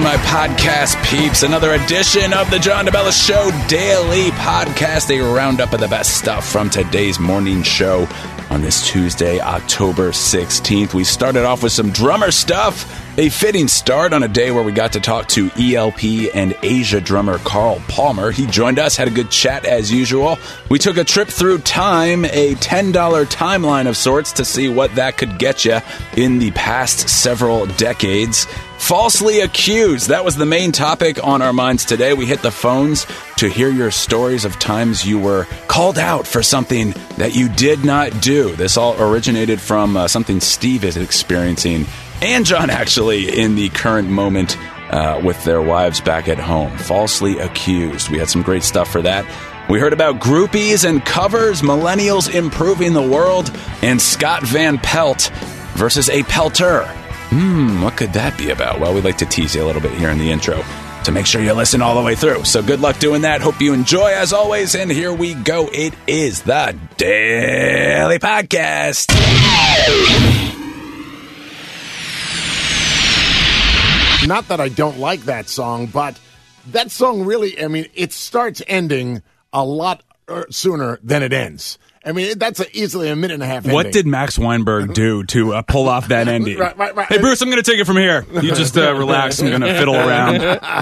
my podcast peeps. Another edition of the John DeBella Show Daily Podcast, a roundup of the best stuff from today's morning show on this Tuesday, October 16th. We started off with some drummer stuff, a fitting start on a day where we got to talk to ELP and Asia drummer Carl Palmer. He joined us, had a good chat as usual. We took a trip through time, a $10 timeline of sorts, to see what that could get you in the past several decades. Falsely accused. That was the main topic on our minds today. We hit the phones to hear your stories of times you were called out for something that you did not do. This all originated from something Steve is experiencing, and John actually, in the current moment with their wives back at home. Falsely accused. We had some great stuff for that. We heard about groupies and covers, millennials improving the world, and Scott Van Pelt versus a pelter. What could that be about? Well, we'd like to tease you a little bit here in the intro to make sure you listen all the way through. So good luck doing that. Hope you enjoy, as always. And here we go. It is the Daily Podcast. Not that I don't like that song, but that song really, it starts ending a lot sooner than it ends. That's easily a minute and a half ending. What did Max Weinberg do to pull off that ending? Right. Hey, Bruce, I'm going to take it from here. You just relax. I'm going to fiddle around.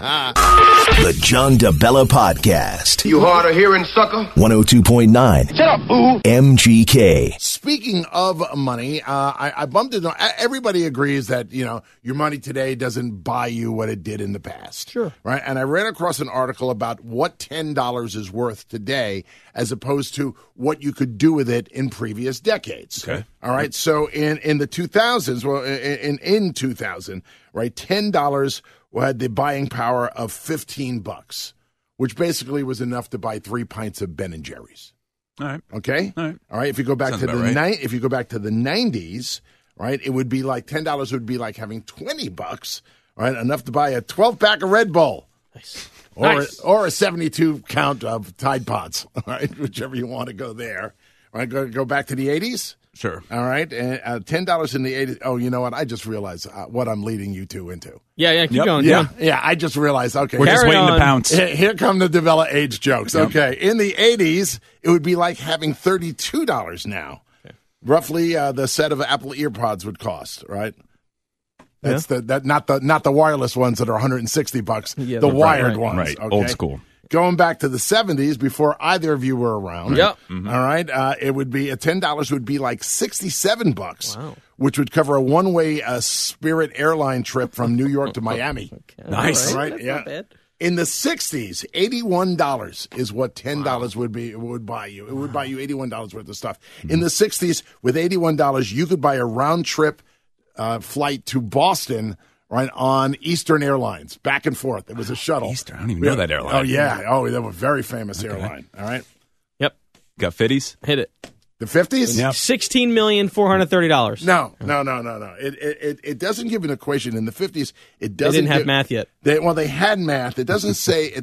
The John DeBella Podcast. You hard of hearing, sucker? 102.9. Shut up, fool. MGK. Speaking of money, I bumped into everybody agrees that, your money today doesn't buy you what it did in the past. Sure. Right? And I ran across an article about what $10 is worth today as opposed to what you could do with it in previous decades. Okay. All right. So in the 2000s, in 2000, right, $10 had the buying power of $15, which basically was enough to buy 3 pints of Ben and Jerry's. All right. Okay. All right. If you go back Sounds to the about right. if you go back to the 90s, right, it would be like $10 would be like having $20, right, enough to buy a 12-pack of Red Bull. Nice. Or a 72 count of Tide Pods, all right, whichever you want to go there. All right, go back to the 80s. Sure. All right, and $10 in the 80s. Oh, you know what? I just realized what I'm leading you two into. Yeah, keep Yep. going. Yeah, I just realized. Okay, We're just Carry waiting on. to pounce. Here come the DeBella age jokes. Yep. Okay, in the 80s, it would be like having $32 now. Okay. Roughly, the set of Apple EarPods would cost, right? That's not the wireless ones that are $160. Yeah, the wired right. ones. Right, Okay? old school. Going back to the 70s, before either of you were around. Yep. Mm-hmm. All right. It would be $10 would be like $67, Wow. which would cover a one-way Spirit airline trip from New York to Miami. Okay. Nice. All Right? That's Yeah. not bad. In the 60s, $81 is what $10 would buy you. It would buy you $81 worth of stuff. In the 60s, with $81, you could buy a round trip flight to Boston, right, on Eastern Airlines, back and forth. It was a shuttle. Eastern? I don't even know that airline. Oh, yeah. Oh, they were a very famous airline. All right. Yep. Got fitties? Hit it. The 50s? Yeah. $16,430. No. It doesn't give an equation. In the 50s, it doesn't. They didn't have math yet. They had math. It doesn't say.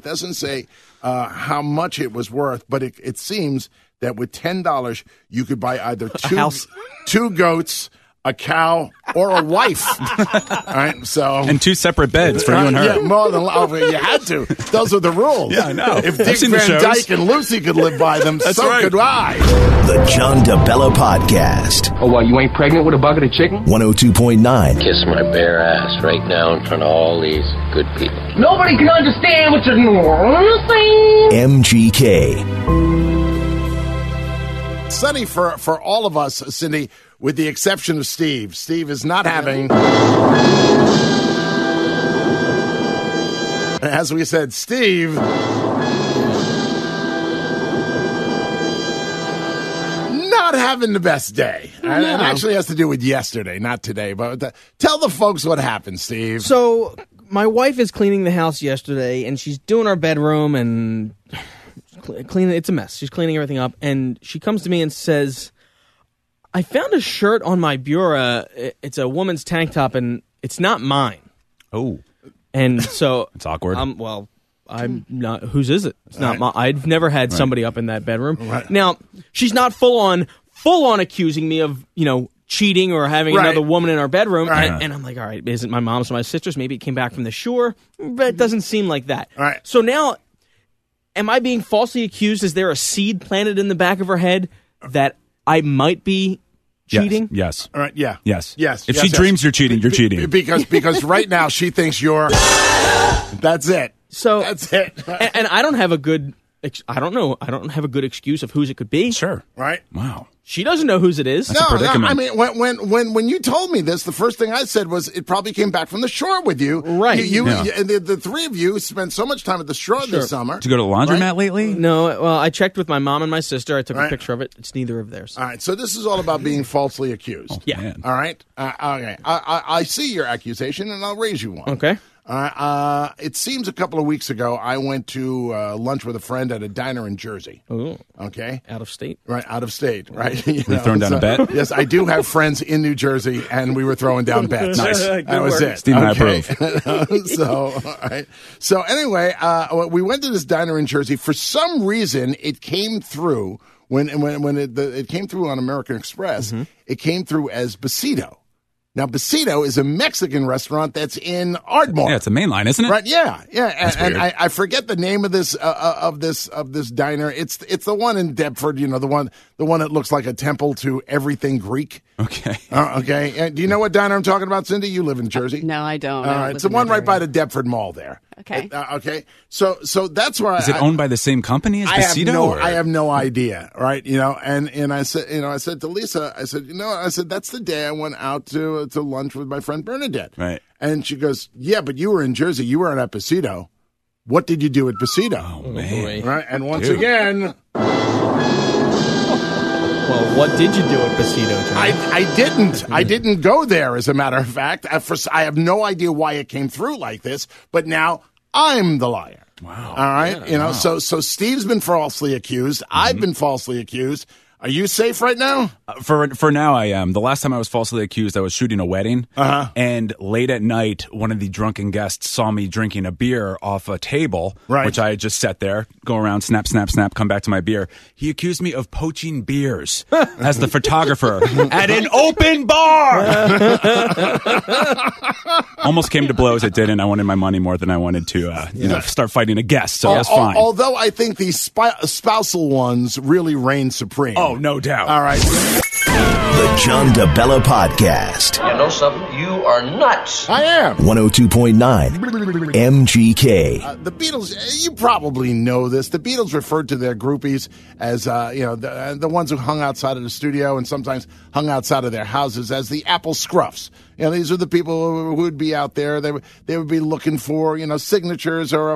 How much it was worth, but it seems that with $10 you could buy either two goats, a cow, or a wife. All right, so And 2 separate beds for you and her. Yeah, more than you had to. Those are the rules. Yeah, I know. If I've Dick seen the Van shows. Dyke and Lucy could live by them, so right. could I. The John DeBella Podcast. Oh, what, you ain't pregnant with a bucket of chicken? 102.9. Kiss my bare ass right now in front of all these good people. Nobody can understand what you're saying. MGK. Sunny for all of us, Cindy, with the exception of Steve. Steve is not having, as we said, Steve not having the best day. And it actually has to do with yesterday, not today. But tell the folks what happened, Steve. So my wife is cleaning the house yesterday, and she's doing our bedroom and cleaning. It's a mess. She's cleaning everything up, and she comes to me and says, I found a shirt on my bureau. It's a woman's tank top, and it's not mine. Oh. And so It's awkward. I'm not. Whose is it? It's not my. I've never had somebody up in that bedroom. Right. Now she's not full on accusing me of cheating or having Right. another woman in our bedroom. Right. And I'm like, all right, is it my mom's or my sister's? Maybe it came back from the shore, but it doesn't seem like that. Right. So now, am I being falsely accused? Is there a seed planted in the back of her head that I might be cheating? Yes. All right, yeah. Yes. Yes. If yes, she yes. dreams you're cheating, you're cheating. Because right now she thinks you're. That's it. So That's it. and I don't have a good. I don't know. I don't have a good excuse of whose it could be. Sure. Right. Wow. She doesn't know whose it is. a No, predicament. I mean, when you told me this, the first thing I said was it probably came back from the shore with you. Right. Yeah. And the three of you spent so much time at the shore this summer. Did you go to the laundromat Right? lately? No, well, I checked with my mom and my sister. I took a Right. picture of it. It's neither of theirs. All right, so this is all about being falsely accused. Yeah. Man. All right. Okay. I see your accusation, and I'll raise you one. Okay. It seems a couple of weeks ago I went to lunch with a friend at a diner in Jersey. Ooh, Okay. out of state. Right, out of state, right? You Were you throwing down a bet? Yes, I do have friends in New Jersey, and we were throwing down bets. Nice. That Good was work. it. Steve and I approve. So, all right. So anyway, we went to this diner in Jersey. For some reason, it came through when it came through on American Express. Mm-hmm. It came through as Besito. Now, Besito is a Mexican restaurant that's in Ardmore. Yeah, it's a main line, isn't it? Right? Yeah, yeah. And weird. I forget the name of this diner. It's the one in Deptford. You know, the one that looks like a temple to everything Greek. Okay. Okay. Do you know what diner I'm talking about, Cindy? You live in Jersey. No, I don't. All I right, live it's the in one that right by area. the Deptford Mall there. Okay. Okay. So that's where Is it owned by the same company as Besito? I have no idea, right? You know, and I said to Lisa, I said that's the day I went out to lunch with my friend Bernadette. Right. And she goes, yeah, but you were in Jersey. You weren't at Besito. What did you do at Besito? Oh, man. Right. And once Dude. again, Well, what did you do at Besito, John? I didn't. I didn't go there, as a matter of fact. I have no idea why it came through like this, but now I'm the liar. Wow. All right. So Steve's been falsely accused. I've been falsely accused. Are you safe right now? For now, I am. The last time I was falsely accused, I was shooting a wedding. And late at night, one of the drunken guests saw me drinking a beer off a table, Right. which I had just sat there, go around, snap, snap, snap, come back to my beer. He accused me of poaching beers as the photographer at an open bar. Almost came to blows. It didn't. I wanted my money more than I wanted to, start fighting a guest. So that's fine. Although I think the spousal ones really reign supreme. Oh, no doubt. All right. The John DeBella Podcast. You know something? You are nuts. I am. 102.9 MGK. The Beatles, you probably know this. The Beatles referred to their groupies as, the ones who hung outside of the studio and sometimes hung outside of their houses as the Apple Scruffs. You know, these are the people who would be out there. They would be looking for, signatures or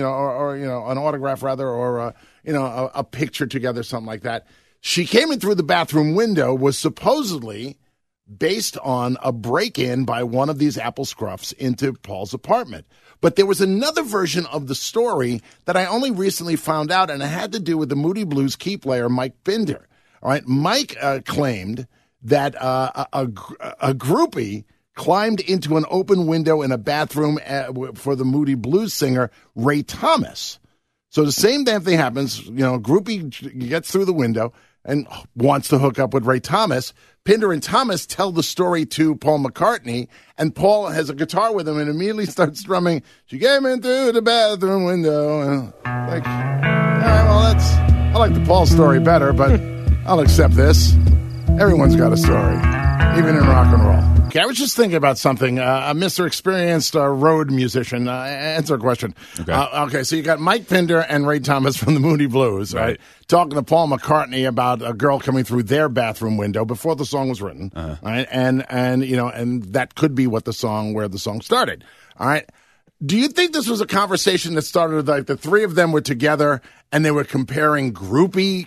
an autograph rather, or a picture together, something like that. She came in through the bathroom window, was supposedly based on a break-in by one of these Apple Scruffs into Paul's apartment. But there was another version of the story that I only recently found out, and it had to do with the Moody Blues key player, Mike Binder. All right, Mike claimed that a groupie climbed into an open window in a bathroom for the Moody Blues singer, Ray Thomas. So the same damn thing happens. Groupie gets through the window and wants to hook up with Ray Thomas. Pinder and Thomas tell the story to Paul McCartney, and Paul has a guitar with him and immediately starts strumming, "She came in through the bathroom window." And all right, well, I like the Paul story better, but I'll accept this. Everyone's got a story, even in rock and roll. Okay, I was just thinking about something. Mr. Experienced road musician, answer a question. Okay. So you got Mike Pinder and Ray Thomas from the Moody Blues, right? Talking to Paul McCartney about a girl coming through their bathroom window before the song was written, right? And that could be where the song started, all right? Do you think this was a conversation that started like the three of them were together and they were comparing groupie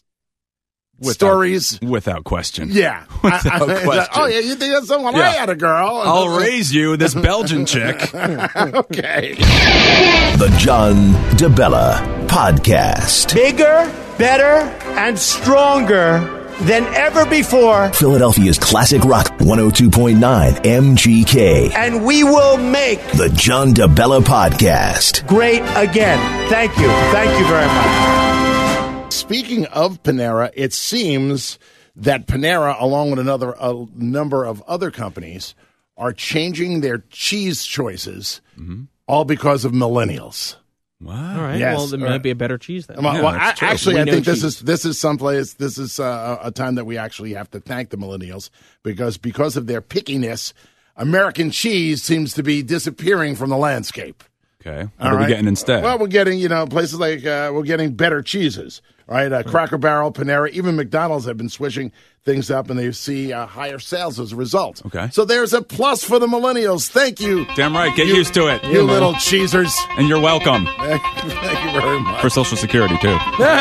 stories? Without question. Yeah. Without question. Oh, yeah, you think that's someone? Yeah. I had a girl. I'll raise you, this Belgian chick. Okay. The John DeBella Podcast. Bigger, better, and stronger than ever before. Philadelphia's classic rock 102.9 MGK. And we will make The John DeBella Podcast. great again. Thank you. Thank you very much. Speaking of Panera, it seems that Panera, along with a number of other companies, are changing their cheese choices, all because of millennials. Wow. All right. Yes. Well, there might be a better cheese then. Well, that's true. actually, We I know think cheese. this is someplace. This is a time that we actually have to thank the millennials because of their pickiness, American cheese seems to be disappearing from the landscape. Okay. What are we getting instead? Well, we're getting places like we're getting better cheeses, right? Cracker Barrel, Panera, even McDonald's have been switching things up, and they see higher sales as a result. Okay. So there's a plus for the millennials. Thank you. Damn right. Get used to it. You little cheesers. And you're welcome. Thank you very much. For Social Security, too.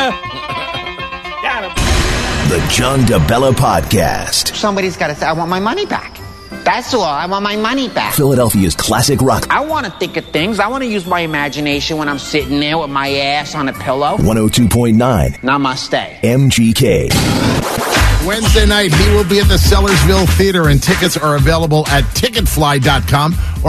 The John DeBella Podcast. Somebody's got to say, I want my money back. That's all. I want my money back. Philadelphia's classic rock. I want to think of things. I want to use my imagination when I'm sitting there with my ass on a pillow. 102.9 Namaste. MGK. Wednesday night, he will be at the Sellersville Theater, and tickets are available at ticketfly.com or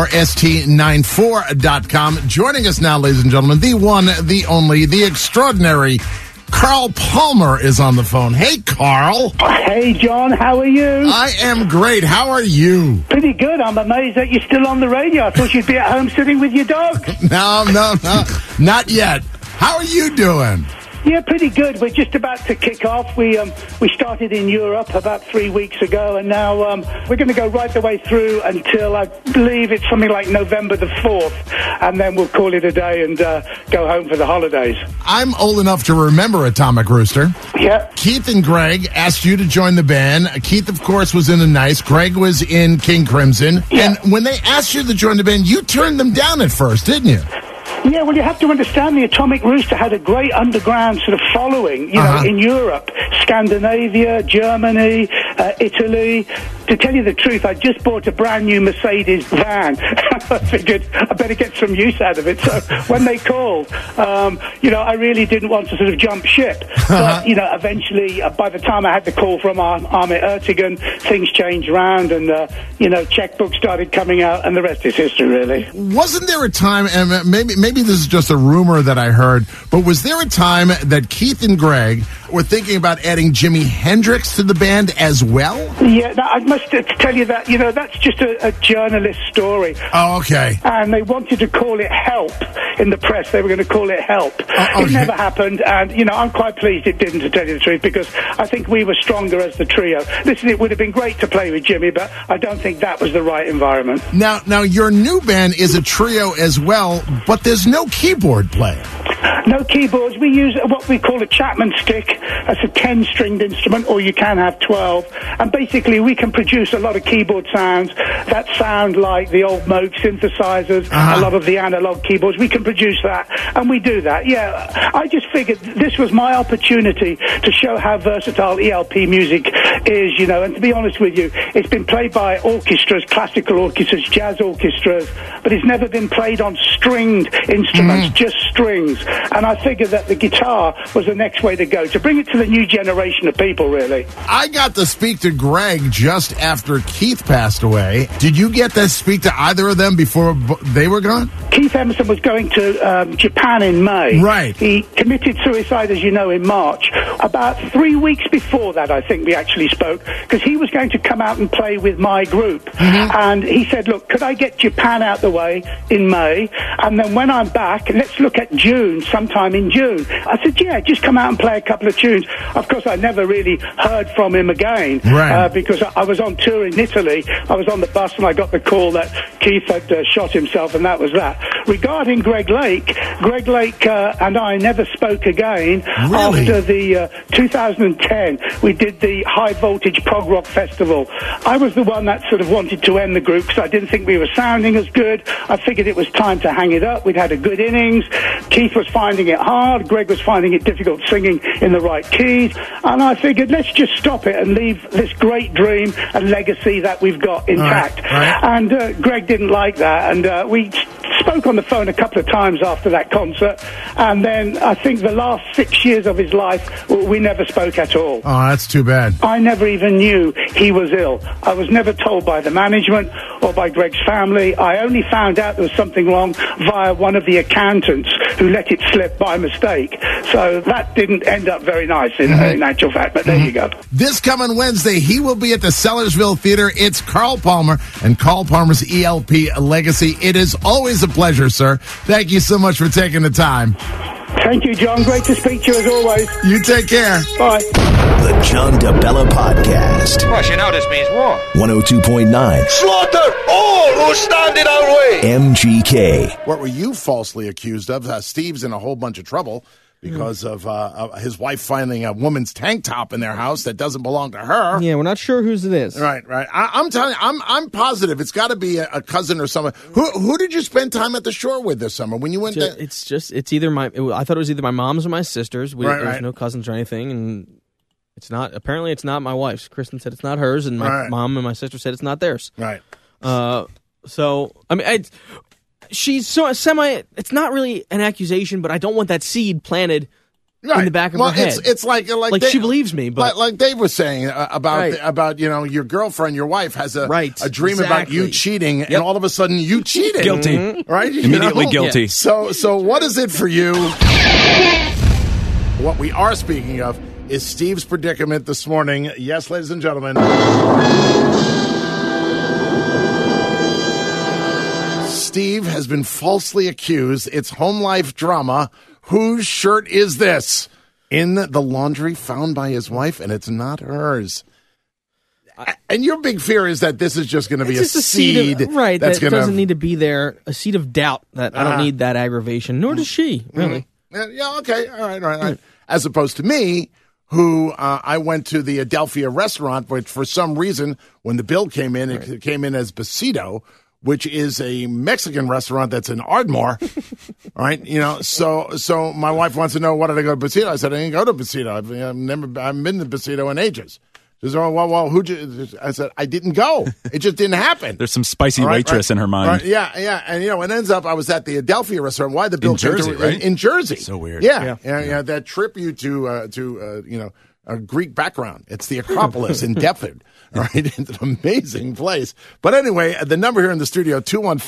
st94.com. Joining us now, ladies and gentlemen, the one, the only, the extraordinary Carl Palmer is on the phone. Hey, Carl. Hey, John, how are you? I am great. How are you? Pretty good. I'm amazed that you're still on the radio. I thought you'd be at home sitting with your dog. No, not yet. How are you doing? Yeah, pretty good. We're just about to kick off. We started in Europe about 3 weeks ago, and now we're going to go right the way through until I believe it's something like November the 4th, and then we'll call it a day and go home for the holidays. I'm old enough to remember Atomic Rooster. Yeah. Keith and Greg asked you to join the band. Keith, of course, was in The Nice. Greg was in King Crimson. Yeah. And when they asked you to join the band, you turned them down at first, didn't you? Yeah, well, you have to understand the Atomic Rooster had a great underground sort of following, in Europe, Scandinavia, Germany, Italy. To tell you the truth, I just bought a brand new Mercedes van. I figured I better get some use out of it. So when they called, I really didn't want to sort of jump ship. But, eventually, by the time I had the call from Amit Ertegun, things changed around and, checkbooks started coming out, and the rest is history, really. Wasn't there a time, and maybe this is just a rumor that I heard, but was there a time that Keith and Greg were thinking about adding Jimi Hendrix to the band as well? Yeah, I must tell you that, that's just a journalist story. Oh, okay. And they wanted to call it Help in the press. They were going to call it Help. Okay. It never happened, and, I'm quite pleased it didn't, to tell you the truth, because I think we were stronger as the trio. Listen, it would have been great to play with Jimmy, but I don't think that was the right environment. Now your new band is a trio as well, but there's no keyboard player. No keyboards. We use what we call a Chapman stick. That's a 10-stringed instrument, or you can have 12. And basically, we can produce a lot of keyboard sounds that sound like the old Moog synthesizers, a lot of the analog keyboards. We can produce that, and we do that. Yeah, I just figured this was my opportunity to show how versatile ELP music is, and to be honest with you, it's been played by orchestras, classical orchestras, jazz orchestras, but it's never been played on stringed instruments, just strings. And I figured that the guitar was the next way to go, to bring it to the new generation of people, really. I got to speak to Greg just after Keith passed away. Did you get to speak to either of them before they were gone? Keith Emerson was going to Japan in May. Right. He committed suicide, as you know, in March. About 3 weeks before that, I think we actually spoke, because he was going to come out and play with my group. And he said, look, could I get Japan out the way in May? And then when I'm back, let's look at June, sometime in June. I said, yeah, just come out and play a couple of tunes. Of course, I never really heard from him again, because I was on tour in Italy. I was on the bus and I got the call that Keith had shot himself, and that was that. Regarding Greg Lake and I never spoke again. Really? After the 2010, we did the High Voltage Prog Rock Festival. I was the one that sort of wanted to end the group because I didn't think we were sounding as good. I figured it was time to hang it up. We'd had a good innings. Keith was finding it hard. Greg was finding it difficult singing in the right keys. And I figured, let's just stop it and leave this great dream and legacy that we've got intact. Right. And Greg didn't like that. And we spoke on the phone a couple of times after that concert. And then I think the last 6 years of his life, we never spoke at all. Oh, that's too bad. I never even knew he was ill. I was never told by the management or by Greg's family. I only found out there was something wrong via one of the accountants who let it slip by mistake. So that didn't end up very nice in actual fact, but there you go. This coming Wednesday, he will be at the Sellersville Theater. It's Carl Palmer and Carl Palmer's ELP Legacy. It is always a pleasure, sir. Thank you so much for taking the time. Thank you, John. Great to speak to you as always. You take care. Bye. The John DeBella Podcast. Of course, you know this means war. 102.9 Slaughter all who stand in our way. MGK. What were you falsely accused of? Steve's in a whole bunch of trouble because of his wife finding a woman's tank top in their house that doesn't belong to her. Yeah, we're not sure whose it is. Right. I'm telling you, I'm positive it's got to be a cousin or someone. Who did you spend time at the shore with this summer when you went there? It's either I thought it was either my mom's or my sister's. There's no cousins or anything, and it's not. Apparently, it's not my wife's. Kristen said it's not hers, and my mom and my sister said it's not theirs. Right. So I mean, she's so semi. It's not really an accusation, but I don't want that seed planted in the back of her head. It's like Dave, she believes me, but like Dave was saying about your girlfriend, your wife has a dream about you cheating, and all of a sudden you cheated, guilty, right? Immediately guilty. Yeah. So what is it for you? What we are speaking of is Steve's predicament this morning. Yes, ladies and gentlemen. Steve has been falsely accused. It's home life drama. Whose shirt is this? In the laundry found by his wife, and it's not hers. And your big fear is that this is just going to be a seed. Right, that doesn't need to be there. A seed of doubt that I don't need that aggravation, nor does she, really. Yeah, okay. All right. As opposed to me, who I went to the Adelphia restaurant, but for some reason, when the bill came in, it came in as Besito, which is a Mexican restaurant that's in Ardmore, right? So my wife wants to know, what did I go to Besito? I said, I didn't go to Besito. I've been to Besito in ages. She said, well, who'd you? I said, I didn't go. It just didn't happen. There's some spicy waitress in her mind. Right, yeah. And, it ends up, I was at the Adelphia restaurant. Why the bill in Jersey, right? In Jersey. So weird. Yeah. That trip you to a Greek background. It's the Acropolis in Deptford. Right? It's an amazing place. But anyway, the number here in the studio,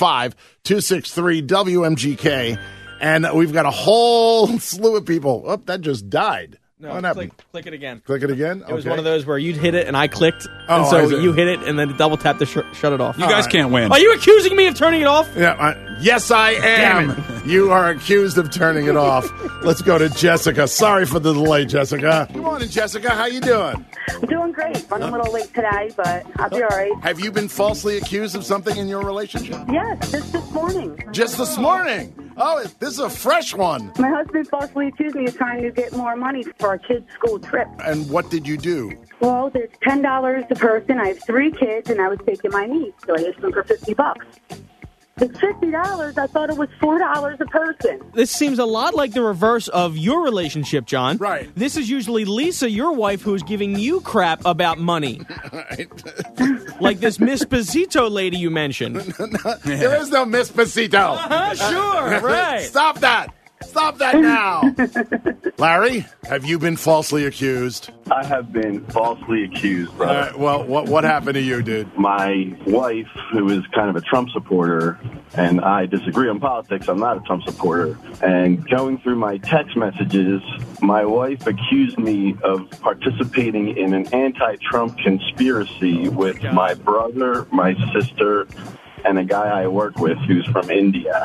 215-263-WMGK. And we've got a whole slew of people. Oh, that just died. No, what happened? Click it again. Click it again? It was one of those where you'd hit it and I clicked, and so you hit it and then double tap to shut it off. You guys can't win. Are you accusing me of turning it off? Yeah. Yes, I am. You are accused of turning it off. Let's go to Jessica. Sorry for the delay, Jessica. Good morning, Jessica. How you doing? I'm doing great. Running a little late today, but I'll be all right. Have you been falsely accused of something in your relationship? Yes, just this morning. Just this morning? Oh, this is a fresh one. My husband falsely accused me of trying to get more money for our kids' school trip. And what did you do? Well, there's $10 a person. I have 3 kids, and I was taking my niece, so I asked them for $50. It's $50. I thought it was $4 a person. This seems a lot like the reverse of your relationship, John. Right. This is usually Lisa, your wife, who's giving you crap about money. Right. Like this Miss Besito lady you mentioned. There is no Miss Besito. Sure, right. Stop that. Stop that now. Larry, have you been falsely accused? I have been falsely accused, brother. Well, what happened to you, dude? My wife, who is kind of a Trump supporter, and I disagree on politics. I'm not a Trump supporter. And going through my text messages, my wife accused me of participating in an anti-Trump conspiracy with my brother, my sister, and a guy I work with who's from India.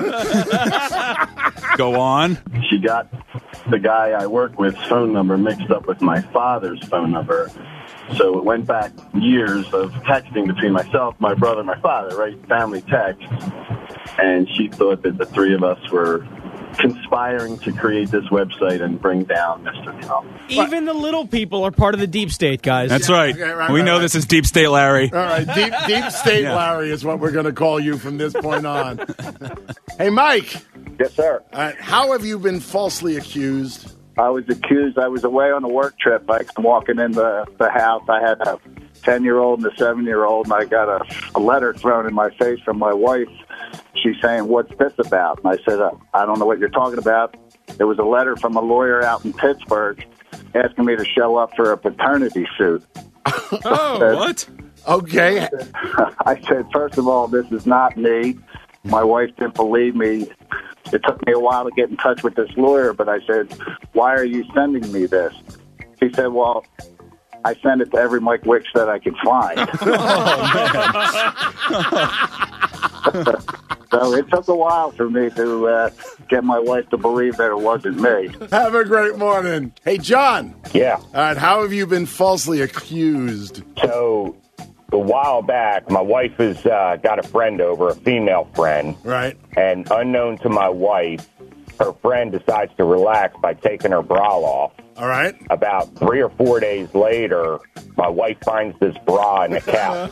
Go on. She got the guy I work with's phone number mixed up with my father's phone number. So it went back years of texting between myself, my brother, and my father, right? Family text. And she thought that the three of us were conspiring to create this website and bring down Mr. Trump. Even the little people are part of the deep state, guys. That's right. Okay, We know this is Deep State Larry. All right, Deep State Larry is what we're going to call you from this point on. Hey, Mike. Yes, sir. How have you been falsely accused? I was accused. I was away on a work trip. I'm walking in the house. I had a 10-year-old and a 7-year-old, and I got a letter thrown in my face from my wife. She's saying, "What's this about?" And I said, "I don't know what you're talking about." It was a letter from a lawyer out in Pittsburgh asking me to show up for a paternity suit. Oh, what? Okay. I said, first of all, this is not me. My wife didn't believe me. It took me a while to get in touch with this lawyer, but I said, why are you sending me this? He said, well, I send it to every Mike Wicks that I can find. So it took a while for me to get my wife to believe that it wasn't me. Have a great morning. Hey, John. Yeah. All right, how have you been falsely accused? So a while back, my wife has got a friend over, a female friend. Right. And unknown to my wife, her friend decides to relax by taking her bra off. All right. About 3 or 4 days later, my wife finds this bra in the couch.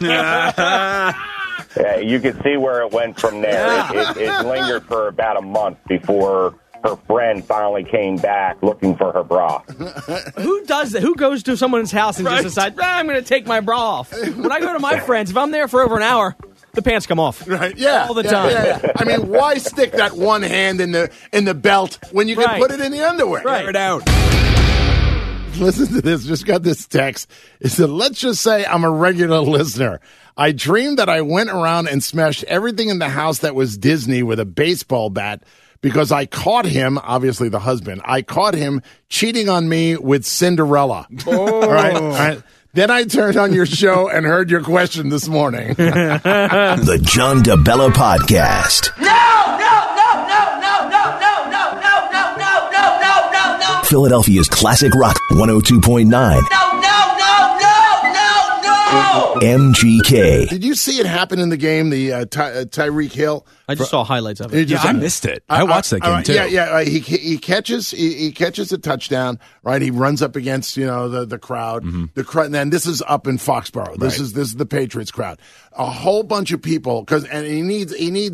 You can see where it went from there. It lingered for about a month before her friend finally came back looking for her bra. Who does that? Who goes to someone's house and just decides, I'm going to take my bra off? When I go to my friends, if I'm there for over an hour, the pants come off. Right? Yeah. All the time. Yeah. I mean, why stick that one hand in the belt when you can put it in the underwear? Right. Tear it out. Listen to this. Just got this text. It said, let's just say I'm a regular listener. I dreamed that I went around and smashed everything in the house that was Disney with a baseball bat because I caught him, obviously the husband, I caught him cheating on me with Cinderella. Oh. All right. Then I turned on your show and heard your question this morning. The John DeBella Podcast. Philadelphia's classic rock 102.9. MGK. Did you see it happen in the game, the Tyreek Hill? I just saw highlights of it. Yeah, I missed it. I watched that game, too. Yeah. He catches a touchdown, right? He runs up against, the crowd. Mm-hmm. The crowd, and this is up in Foxborough. This is the Patriots crowd. A whole bunch of people, and he needs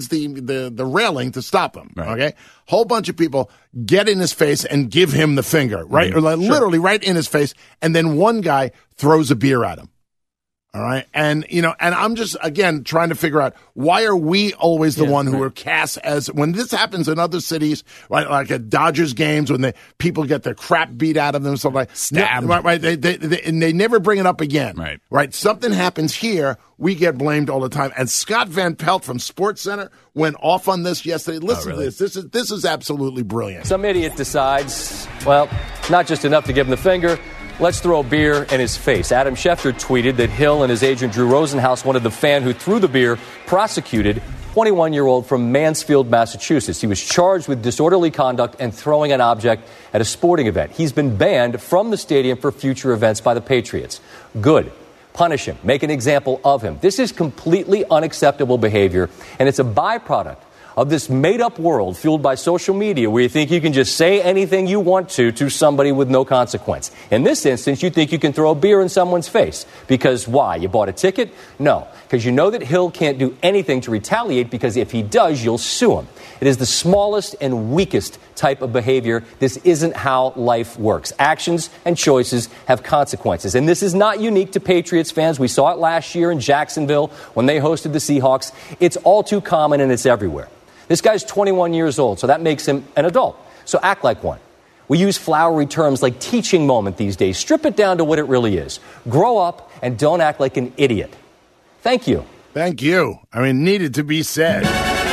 the railing to stop him, okay? Whole bunch of people get in his face and give him the finger, right? Mm-hmm. Or like literally right in his face, and then one guy throws a beer at him. All right. And, and I'm just, again, trying to figure out why are we always the one who are cast as, when this happens in other cities, right, like at Dodgers games, when people get their crap beat out of them, something like stabbed. Right. And they never bring it up again. Right. Right. Something happens here. We get blamed all the time. And Scott Van Pelt from SportsCenter went off on this yesterday. Listen to this. This is absolutely brilliant. Some idiot decides, well, not just enough to give him the finger. Let's throw beer in his face. Adam Schefter tweeted that Hill and his agent Drew Rosenhaus wanted the fan who threw the beer prosecuted, 21-year-old from Mansfield, Massachusetts. He was charged with disorderly conduct and throwing an object at a sporting event. He's been banned from the stadium for future events by the Patriots. Good. Punish him. Make an example of him. This is completely unacceptable behavior, and it's a byproduct of this made-up world fueled by social media where you think you can just say anything you want to somebody with no consequence. In this instance, you think you can throw a beer in someone's face. Because why? You bought a ticket? No. Because you know that Hill can't do anything to retaliate because if he does, you'll sue him. It is the smallest and weakest type of behavior. This isn't how life works. Actions and choices have consequences. And this is not unique to Patriots fans. We saw it last year in Jacksonville when they hosted the Seahawks. It's all too common and it's everywhere. This guy's 21 years old, so that makes him an adult. So act like one. We use flowery terms like teaching moment these days. Strip it down to what it really is. Grow up and don't act like an idiot. Thank you. Thank you. I mean, needed to be said.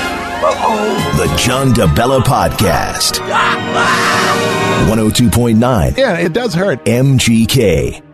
The John DeBella Podcast. 102.9. Yeah, it does hurt. MGK.